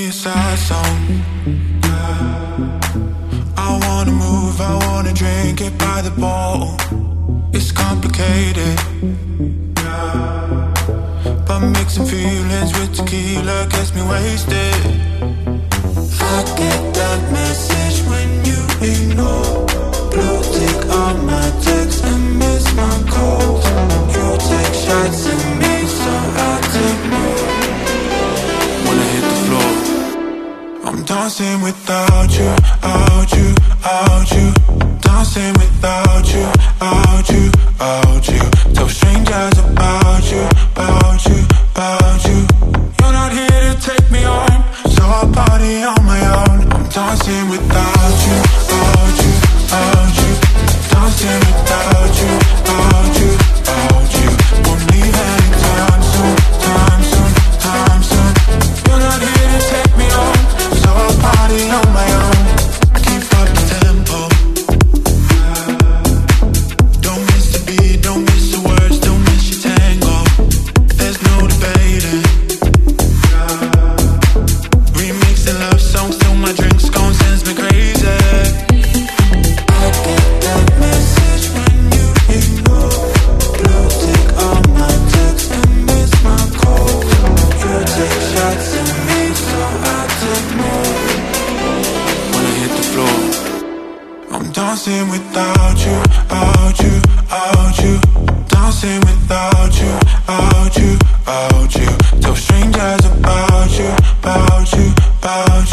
me a sad song. I wanna move, I wanna drink it by the bottle. It's complicated, but mixing feelings with tequila gets me wasted. I get that message when you ignore. Blue tick on my text and miss my calls. You take shots at me, so I take more. When I hit the floor, I'm dancing without you, out you, out you. Dancing without you, out you, out you. Tell strangers about you, about you, about you. You're not here to take me on, so I'll party on my own. I'm dancing without you, out you, out you. Dancing without you, out you, out you. Won't leave anytime soon, time soon, time soon. You're not here to take me on, so I'll party on my own. Keep up the tempo. Don't miss the beat, don't miss the words, don't miss your tango. There's no debating. Remixing love songs till my drink's gone, sends me crazy. I get that message when you ignore. Blue tick on my text and miss my call. You take shots at me, so I take more. When I hit the floor, I'm dancing without you, out you, out you. Dancing without you, out you, out you. Tell strangers about you, about you, about